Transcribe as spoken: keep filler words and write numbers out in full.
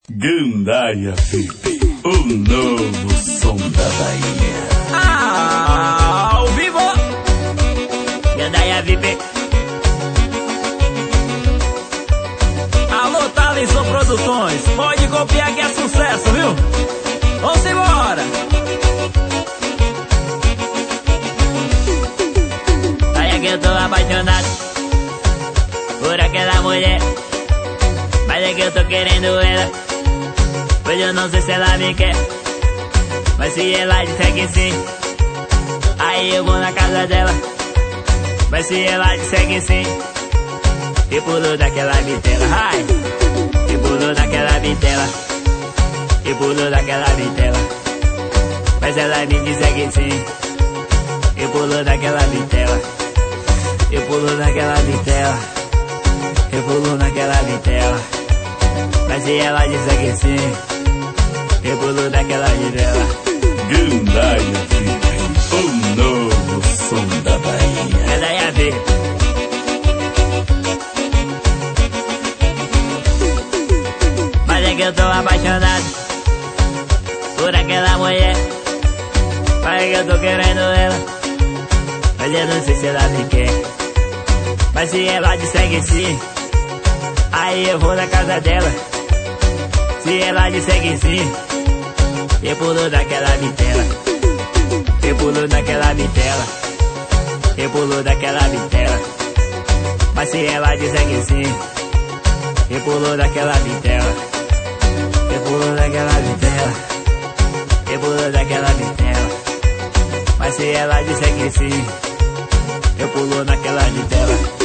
Gandaia V P, o novo som da Bahia. Ah, ao vivo! Gandaia V P. Alô, Thalisson Produções, pode copiar que é sucesso, viu? Vamos embora! Olha que eu tô apaixonado por aquela mulher, mas é que eu tô querendo ela, pois eu não sei se ela me quer. Mas se ela disser que sim, aí eu vou na casa dela. Mas se ela disser que sim, e pulo daquela bitela, ai, e pulo daquela bitela, e pulo daquela bitela. Mas ela me disser que sim, e pulo daquela bitela, e pulo daquela bitela, e pulo daquela bitela. Mas se ela disser que sim, e pulo daquela bitela. Gandaia V P, o novo som da Bahia. Gandaia V P. Mas é que eu tô apaixonado por aquela mulher, mas é que eu tô querendo ela, mas eu não sei se ela me quer. Mas se ela disser que sim, aí eu vou na casa dela. Se ela disser que sim, eu pulo daquela bitela, eu pulo daquela bitela, eu pulo daquela bitela. Mas se ela disser que sim, eu pulo daquela bitela, eu pulo daquela bitela, eu pulo daquela bitela. Mas se ela disser que sim, eu pulo naquela bitela.